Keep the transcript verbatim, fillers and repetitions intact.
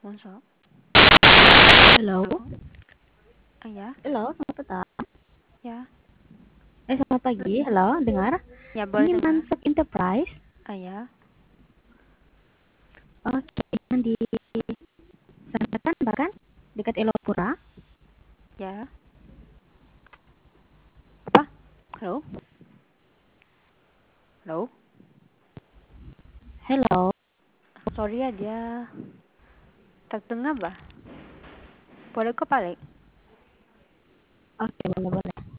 Punso. Halo, Halo? Ah, ya? halo, selamat petang. Ya? Eh, selamat pagi. Halo, dengar? Ya, boleh Ini dengar. Mansuk Enterprise. Ah, ya? Oke, yang di Sanatan bahkan dekat Elopura. Ya? Apa? Halo? Halo? Hello. Sorry ya, dia terdengar bah. Boleh kok balik? Oke, boleh boleh.